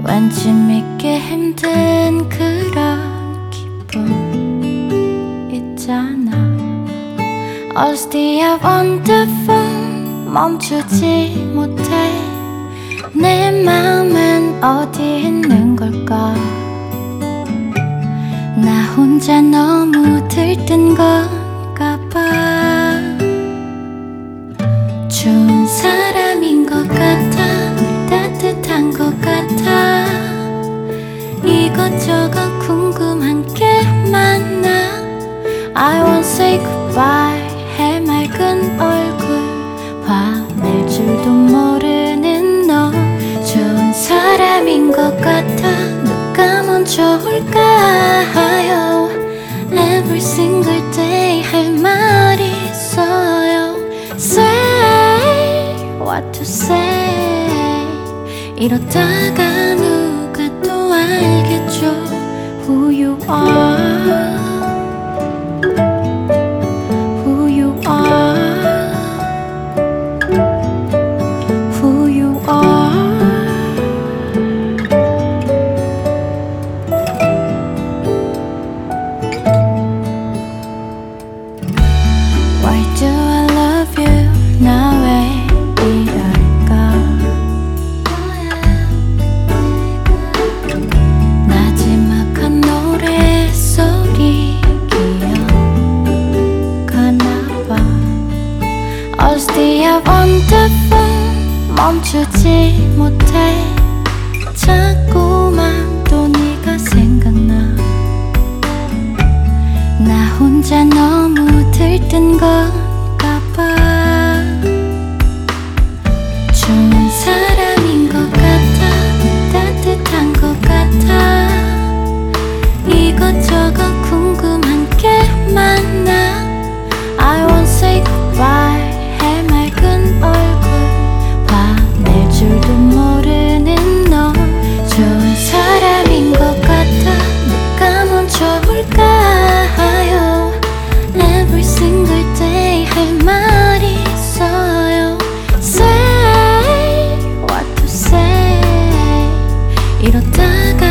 왠지 믿기 힘든 그런 기분 있잖아. 어디야 wonderful 멈추지 못해. 내 맘은 어디 있는 걸까? 나 혼자 너무 들뜬 건가 봐. 좋은 사람인 것 같아. 따뜻한 것 같아. 이것저것 궁금한 게 많아. I won't say goodbye. 해맑은 얼굴 화낼 줄도 모르는 너. 좋은 사람인 것 같아. 누가 먼저 올까요? Every single day 할 말 있어요. Say what to say. 이러다가 누가 또 알겠죠? Who you are. Who you are. Who you are. Why do I love you? 나 왜 이럴까? 나지막한 노래소리 기억하나봐. 어디야 wonderful 멈추지 못해. 자꾸만 또 네가 생각나. 나 혼자 너무 들뜬 건가 봐. 좋은 사람인 것 같아. 따뜻한 것 같아. 이것저것 궁금한 게 많아. I won't say goodbye. 해맑은 얼굴 화낼 줄도 모르는 너. 좋은 사람인 것 같아. 누가 먼저 올까요? Every single day 할 말 있어요. Say what to say. 이러다가